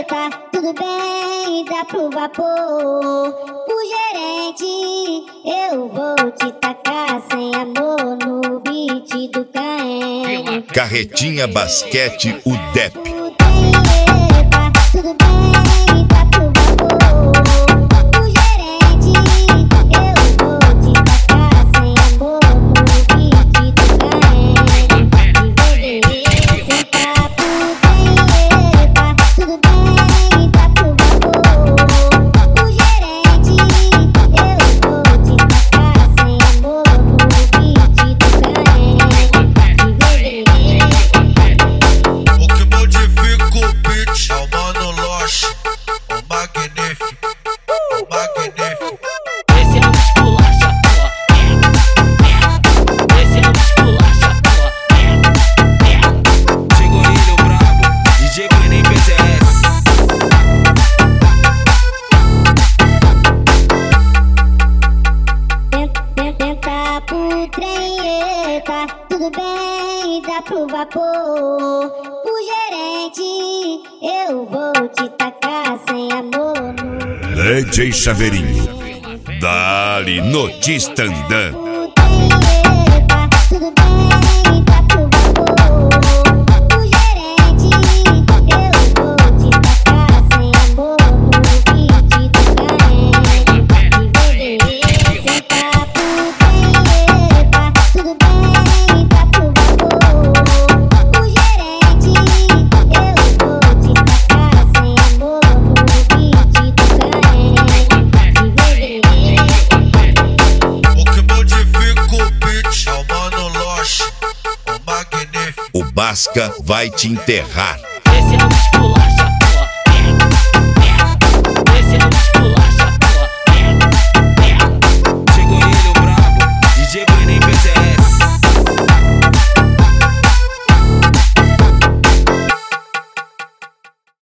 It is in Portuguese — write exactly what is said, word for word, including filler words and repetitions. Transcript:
Eita, tudo bem, dá pro vapor. O gerente, eu vou te tacar sem amor no beat do Caen. Carretinha Basquete, o D E P. Eita, tudo bem, dá pro vapor. O gerente, eu vou te tacar sem amor no beat do Caen. De bebê, sem papo tem. Eita, tudo bem, dá pro vapor. O gerente, eu vou te tacar sem amor no beat do Caen. De bebê. O que modifica o beat é o Mano Loche, o magnífico, o magnífico. Esse é o esculacha, pô. Esse é o esculacha, pô. Chegou ele, o brabo, D J Penem P Z S. Tenta pro trem, eita, tudo bem, dá pro vapor. O gerente, eu vou te tacar sem amor no D J Chaveirinho, dali no Tistandã. Eita, tudo bem, dá pro vapor. O gerente, eu vou te tacar sem amor no beat do Caen. De bebê, sem papo tem. Eita, tudo bem, dá pro vapor. O gerente, eu vou te tacar sem amor no beat do Caen. De bebê. O que modifica o beat é o Mano Loche, o magnífico. O Basca vai te enterrar.